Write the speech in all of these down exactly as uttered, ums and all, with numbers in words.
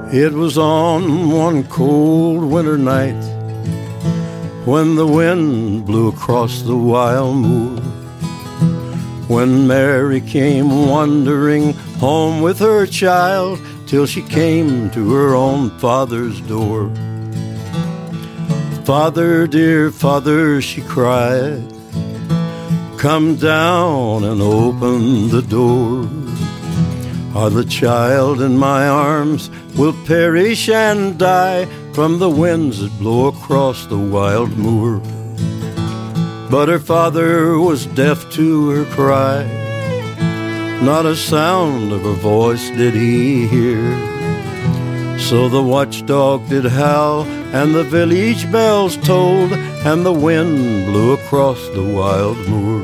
It was on one cold winter night when the wind blew across the wild moor, when Mary came wandering home with her child, till she came to her own father's door. Father, dear father, she cried, come down and open the door, or the child in my arms will perish and die from the winds that blow across the wild moor. But her father was deaf to her cry, not a sound of her voice did he hear. So the watchdog did howl, and the village bells tolled, and the wind blew across the wild moor.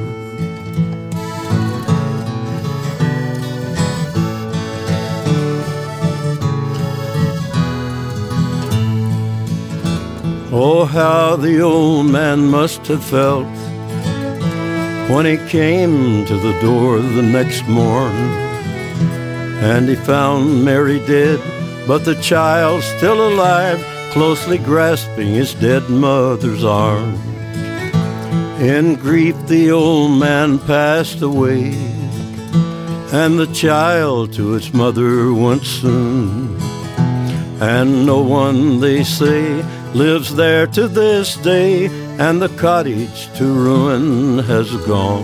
Oh, how the old man must have felt when he came to the door the next morn, and he found Mary dead, but the child still alive, closely grasping his dead mother's arm. In grief the old man passed away, and the child to its mother went soon. And no one, they say, lives there to this day, and the cottage to ruin has gone.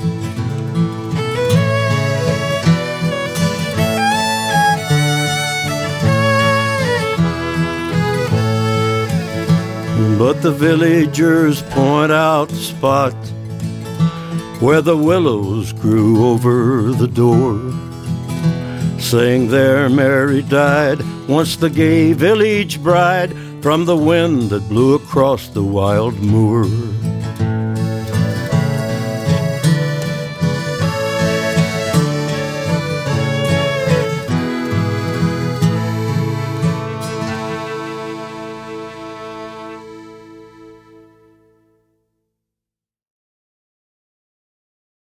But the villagers point out the spot where the willows grew over the door, saying there Mary died, once the gay village bride, from the wind that blew across the wild moor.